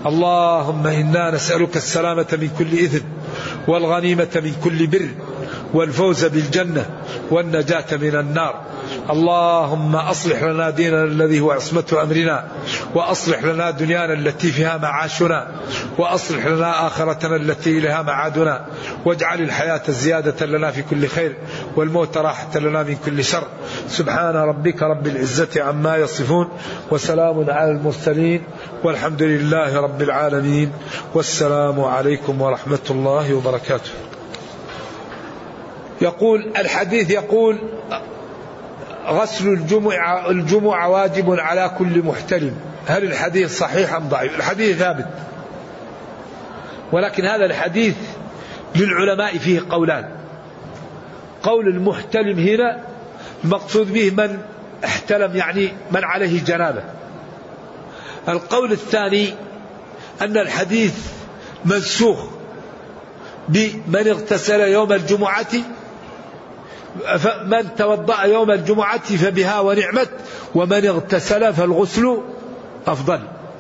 اللهم إنا نسألك السلامة من كل إثم والغنيمة من كل بر والفوز بالجنة والنجاة من النار. اللهم أصلح لنا ديننا الذي هو عصمة أمرنا، وأصلح لنا دنيانا التي فيها معاشنا، وأصلح لنا آخرتنا التي إليها معادنا، واجعل الحياة زيادة لنا في كل خير والموت راحة لنا من كل شر. سبحان ربك رب العزة عما يصفون، وسلام على المرسلين، والحمد لله رب العالمين، والسلام عليكم ورحمة الله وبركاته. يقول الحديث يقول غسل الجمعة واجب على كل محتلم. هل الحديث صحيح أم ضعيف؟ الحديث ثابت، ولكن هذا الحديث للعلماء فيه قولان. قول المحتلم هنا المقصود به من احتلم، يعني من عليه جنابة. القول الثاني أن الحديث منسوخ بمن اغتسل يوم الجمعة، فمن توضأ يوم الجمعة فبها ونعمت، ومن اغتسل فالغسل أفضل.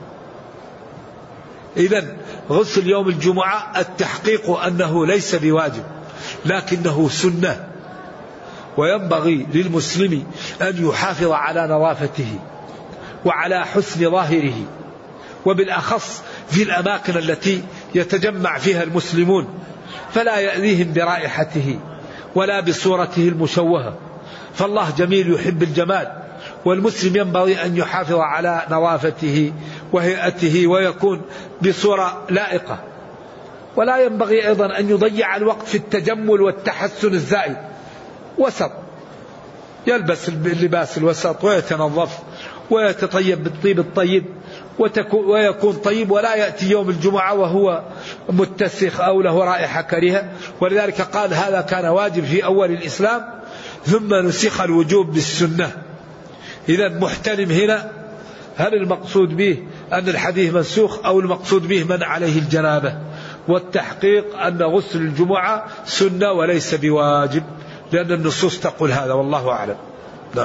إذن غسل يوم الجمعة التحقيق أنه ليس بواجب، لكنه سنة، وينبغي للمسلم أن يحافظ على نظافته وعلى حسن ظاهره، وبالأخص في الأماكن التي يتجمع فيها المسلمون، فلا يأذيهم برائحته ولا بصورته المشوهة، فالله جميل يحب الجمال، والمسلم ينبغي أن يحافظ على نظافته وهيئته ويكون بصورة لائقة، ولا ينبغي أيضا أن يضيع الوقت في التجمل والتحسن الزائد. وسط، يلبس اللباس الوسط ويتنظف ويتطيب بالطيب الطيب ويكون طيب، ولا يأتي يوم الجمعة وهو متسخ أو له رائحة كريهة. ولذلك قال هذا كان واجب في أول الإسلام ثم نسخ الوجوب بالسنة. إذا محتلم هنا هل المقصود به أن الحديث منسوخ أو المقصود به من عليه الجنابة؟ والتحقيق أن غسل الجمعة سنة وليس بواجب، لأن النصوص تقول هذا، والله أعلم. نعم.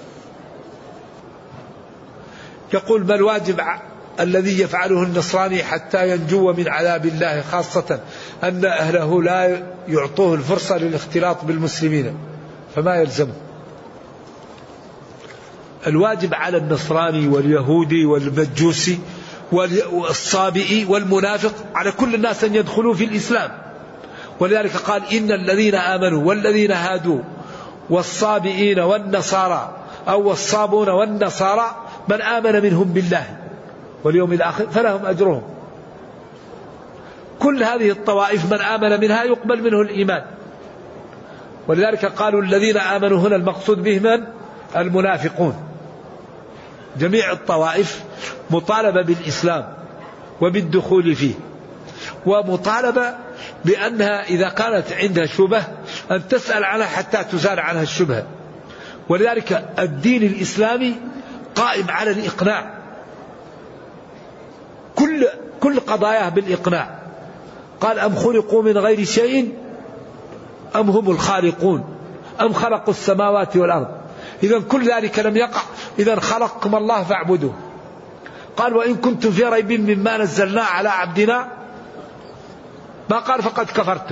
يقول ما الواجب الذي يفعله النصراني حتى ينجو من عذاب الله، خاصة أن أهله لا يعطوه الفرصة للاختلاط بالمسلمين، فما يلزمه؟ الواجب على النصراني واليهودي والمجوسي والصابئي والمنافق، على كل الناس أن يدخلوا في الإسلام. ولذلك قال إن الذين آمنوا والذين هادوا والصابئين والنصارى أو الصابون والنصارى من آمن منهم بالله واليوم الآخر فلهم أجرهم. كل هذه الطوائف من آمن منها يقبل منه الإيمان. ولذلك قالوا الذين آمنوا هنا المقصود به من؟ المنافقون. جميع الطوائف مطالبة بالإسلام وبالدخول فيه، ومطالبة بأنها إذا كانت عندها شبهة أن تسأل عنها حتى تزال عنها الشبهة. ولذلك الدين الإسلامي قائم على الإقناع، كل قضاياه بالإقناع. قال أم خلقوا من غير شيء أم هم الخالقون أم خلقوا السماوات والأرض. إذا كل ذلك لم يقع، إذا خلقكم الله فاعبدوه. قال وإن كنتم في ريب مما نزلنا على عبدنا، ما قال فقد كفرتم،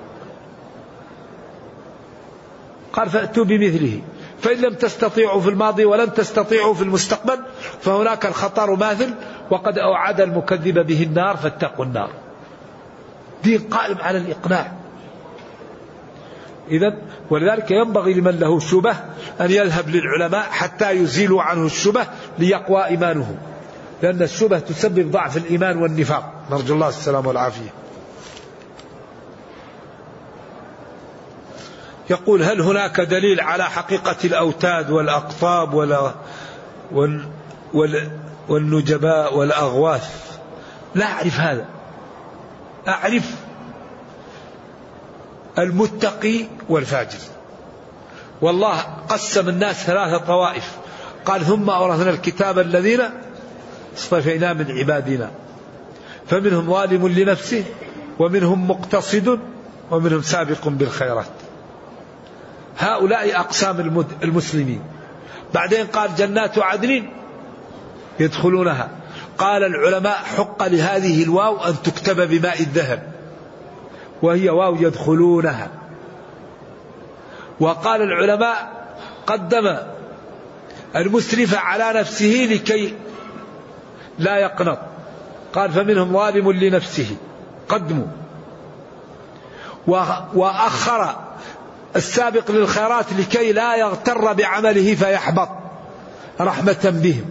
قال فأتوا بمثله، فإن لم تستطيعوا في الماضي ولن تستطيعوا في المستقبل فهناك الخطر ماثل، وقد أوعد المكذب به النار فاتقوا النار. دين قائم على الإقناع. إذن ولذلك ينبغي لمن له شبه أن يذهب للعلماء حتى يزيلوا عنه الشبه ليقوى إيمانه، لأن الشبه تسبب ضعف الإيمان والنفاق، نرجو الله السلام والعافية. يقول هل هناك دليل على حقيقة الأوتاد والأقطاب والنجباء والأغواث؟ لا أعرف هذا. أعرف المتقي والفاجر، والله قسم الناس 3 طوائف، قال ثم أورثنا الكتاب الذين اصطفينا من عبادنا فمنهم ظالم لنفسه ومنهم مقتصد ومنهم سابق بالخيرات. هؤلاء أقسام المسلمين. بعدين قال جنات عدن يدخلونها قال العلماء حق لهذه الواو أن تكتب بماء الذهب وهي واو يدخلونها. وقال العلماء قدم المسرف على نفسه لكي لا يقنط، قال فمنهم ظالم لنفسه قدموا، وأخر السابق للخيرات لكي لا يغتر بعمله فيحبط رحمة بهم.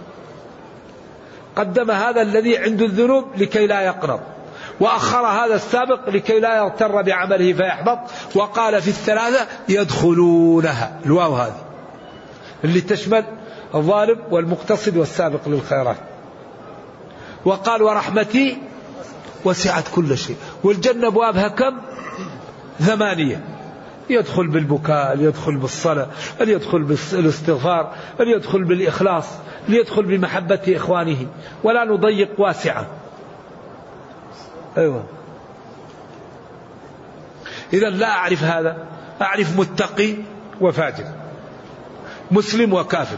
قدم هذا الذي عنده الذنوب لكي لا يقنط، وأخر هذا السابق لكي لا يغتر بعمله فيحبط. وقال في الثلاثة يدخلونها، الواو هذه اللي تشمل الظالم والمقتصد والسابق للخيرات. وقال ورحمتي وسعت كل شيء. والجنة أبوابها كم؟ 8. يدخل بالبكاء، يدخل بالصلاة، يدخل بالاستغفار، يدخل بالإخلاص، يدخل بمحبة إخوانه، ولا نضيق واسعة. أيوة. إذا لا أعرف هذا، أعرف متقي وفاجر، مسلم وكافر.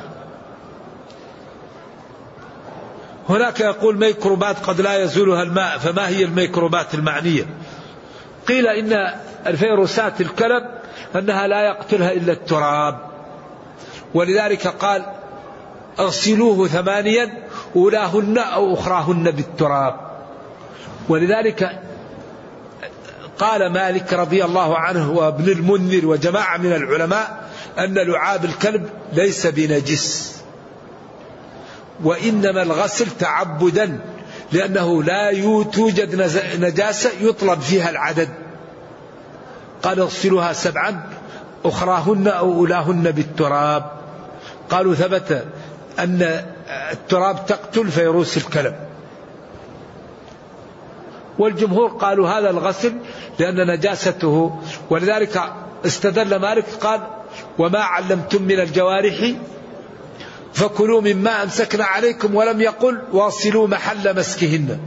هناك يقول ميكروبات قد لا يزولها الماء، فما هي الميكروبات المعنية؟ قيل إن الفيروسات الكلب أنها لا يقتلها إلا التراب، ولذلك قال اغسلوه 8 أولاهن أو أخراهن بالتراب. ولذلك قال مالك رضي الله عنه وابن المنذر وجماعة من العلماء أن لعاب الكلب ليس بنجس، وإنما الغسل تعبدا، لأنه لا توجد نجاسة يطلب فيها العدد. قال اغسلوها 7 أخراهن أو أولاهن بالتراب. قالوا ثبت أن التراب تقتل فيروس الكلب. والجمهور قالوا هذا الغسل لأن نجاسته، ولذلك استدل مالك قال وما علمتم من الجوارح فكلوا مما أمسكنا عليكم، ولم يقل واصلوا محل مسكهن.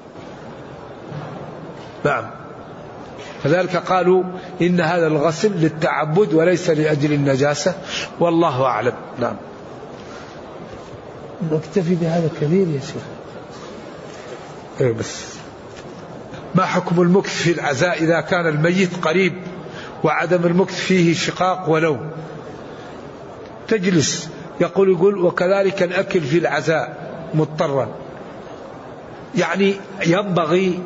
نعم. فذلك قالوا إن هذا الغسل للتعبد وليس لأجل النجاسة، والله أعلم. نعم. نكتفي بهذا كثير يا شيخ. بس ما حكم المكث في العزاء إذا كان الميت قريب وعدم المكث فيه شقاق ولو؟ تجلس. يقول وكذلك الأكل في العزاء مضطرا. يعني ينبغي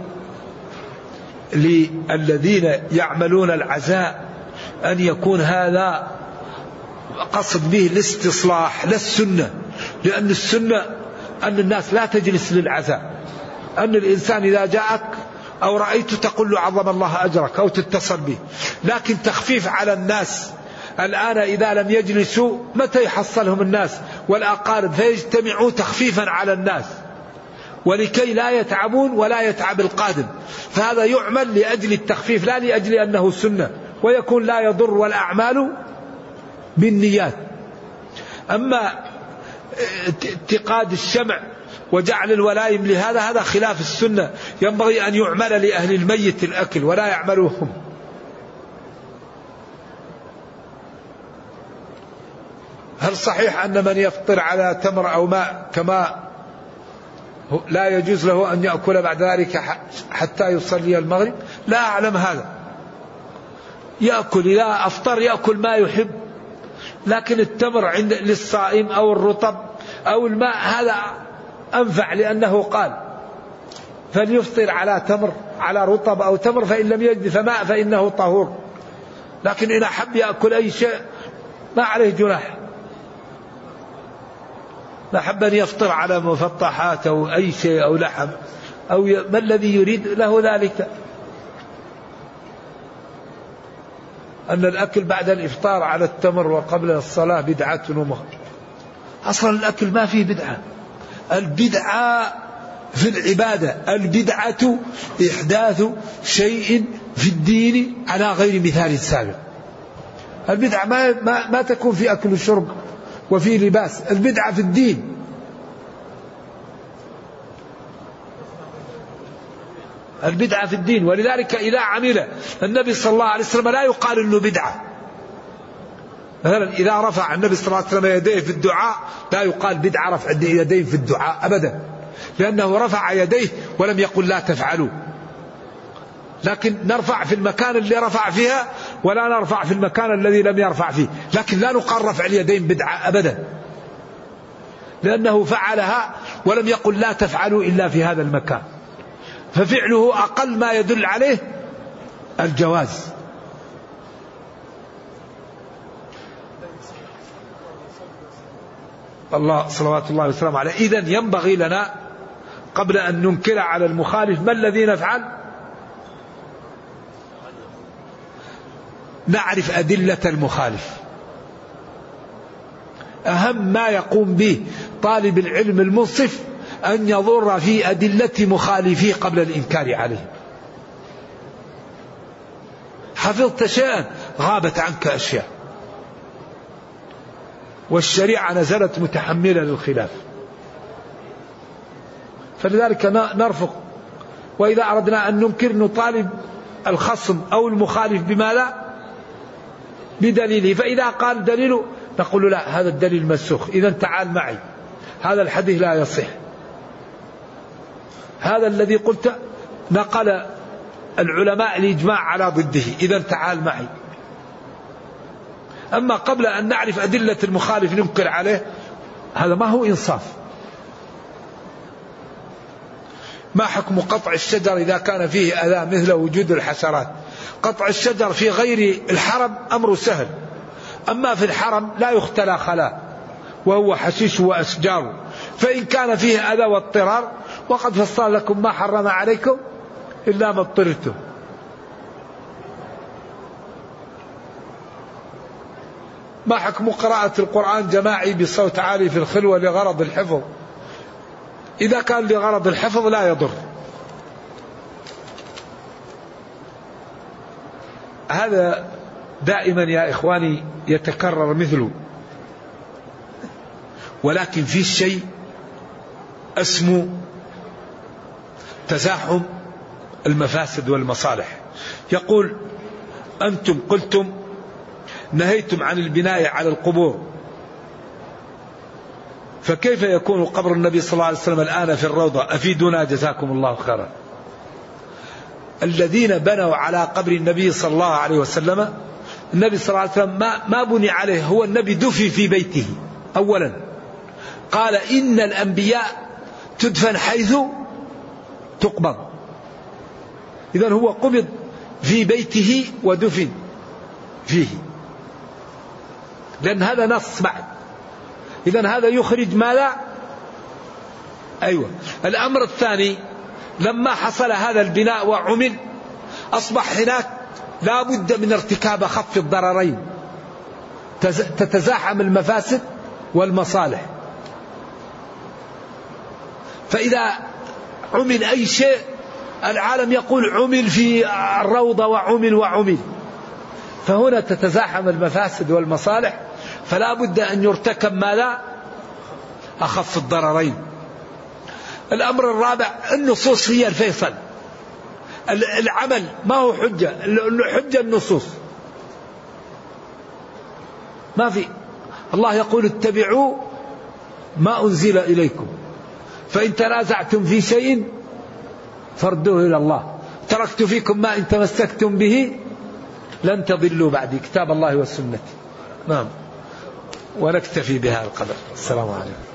للذين يعملون العزاء أن يكون هذا قصد به الاستصلاح لا السنة، لأن السنة أن الناس لا تجلس للعزاء، أن الإنسان إذا جاءك أو رأيت تقول له عظم الله أجرك أو تتصل به. لكن تخفيف على الناس الآن إذا لم يجلسوا متى يحصلهم الناس والأقارب فيجتمعوا تخفيفا على الناس، ولكي لا يتعبون ولا يتعب القادم. فهذا يعمل لأجل التخفيف لا لأجل أنه سنة، ويكون لا يضر والأعمال بالنيات. أما اتقاد الشمع وجعل الولائم لهذا هذا خلاف السنة. ينبغي أن يعمل لأهل الميت الأكل ولا يعملوهم. هل صحيح أن من يفطر على تمر أو ماء كما لا يجوز له أن يأكل بعد ذلك حتى يصلي المغرب؟ لا أعلم هذا. يأكل إذا أفطر يأكل ما يحب، لكن التمر عند للصائم أو الرطب أو الماء هذا أنفع، لأنه قال فليفطر على تمر على رطب أو تمر، فإن لم يجد فماء فإنه طهور. لكن إن أحب يأكل أي شيء ما عليه جناح. ما أحب أن يفطر على مفطحات أو أي شيء أو لحم أو ما الذي يريد له ذلك. أن الأكل بعد الإفطار على التمر وقبل الصلاة بدعة أصلا الأكل ما فيه بدعة. البدعة في العبادة، البدعة إحداث شيء في الدين على غير مثال سابق. البدعة ما تكون في أكل وشرب وفي لباس، البدعة في الدين. البدعة في الدين. ولذلك إذا عمل النبي صلى الله عليه وسلم لا يقال إنه بدعة. مثلا إذا رفع النبي صلى الله عليه وسلم يديه في الدعاء لا يقال بدعة رفع اليدين في الدعاء أبدا، لأنه رفع يديه ولم يقل لا تفعلوا، لكن نرفع في المكان اللي رفع فيها ولا نرفع في المكان الذي لم يرفع فيه، لكن لا نقال رفع اليدين بدعة أبدا، لأنه فعلها ولم يقل لا تفعلوا إلا في هذا المكان، ففعله أقل ما يدل عليه الجواز. الله صلوات الله وسلامه عليه. إذن ينبغي لنا قبل أن ننكر على المخالف ما الذي نفعل؟ نعرف أدلة المخالف. أهم ما يقوم به طالب العلم المنصف أن يضر في أدلة مخالفيه قبل الإنكار عليه. حفظت شيئا غابت عنك أشياء، والشريعة نزلت متحملة للخلاف، فلذلك نرفق. وإذا أردنا أن ننكر نطالب الخصم أو المخالف بما لا بدليله، فإذا قال دليله نقول لا هذا الدليل مسوخ، إذا تعال معي، هذا الحديث لا يصح، هذا الذي قلت نقل العلماء الإجماع على ضده، إذا تعال معي. أما قبل أن نعرف أدلة المخالف ننكر عليه، هذا ما هو إنصاف. ما حكم قطع الشجر إذا كان فيه أذى مثل وجود الحشرات؟ قطع الشجر في غير الحرم أمر سهل، أما في الحرم لا يختلى خلاء وهو حشيش وأشجار، فإن كان فيه أذى واضطرار، وقد فصل لكم ما حرم عليكم إلا ما اضطررتم. ما حكم قراءة القرآن جماعي بصوت عالي في الخلوة لغرض الحفظ؟ إذا كان لغرض الحفظ لا يضر. هذا دائما يا إخواني يتكرر مثله، ولكن في شيء اسمه تزاحم المفاسد والمصالح. يقول أنتم قلتم نهيتم عن البناء على القبور، فكيف يكون قبر النبي صلى الله عليه وسلم الآن في الروضة؟ أفيدونا جزاكم الله خيرا. الذين بنوا على قبر النبي صلى الله عليه وسلم، النبي صلى الله عليه وسلم ما بني عليه، هو النبي دفن في بيته أولا، قال إن الأنبياء تدفن حيث تقبض، إذن هو قبض في بيته ودفن فيه، لأن هذا نص بعد، إذن هذا يخرج ما لا. أيوة. الأمر الثاني، لما حصل هذا البناء وعمل أصبح هناك لا بد من ارتكاب خف الضررين، تتزاحم المفاسد والمصالح. فإذا عمل أي شيء العالم يقول عمل في الروضة وعمل، فهنا تتزاحم المفاسد والمصالح، فلا بد أن يرتكب ما لا أخف الضررين. الأمر الرابع، النصوص هي الفيصل، العمل ما هو حجة، الحجة النصوص، ما في. الله يقول اتبعوا ما أنزل إليكم، فإن تنازعتم في شيء فردوه إلى الله، تركت فيكم ما إن تمسكتم به لن تضلوا بعدي، كتاب الله والسنة. نعم. ونكتفي بهذا القدر. السلام عليكم.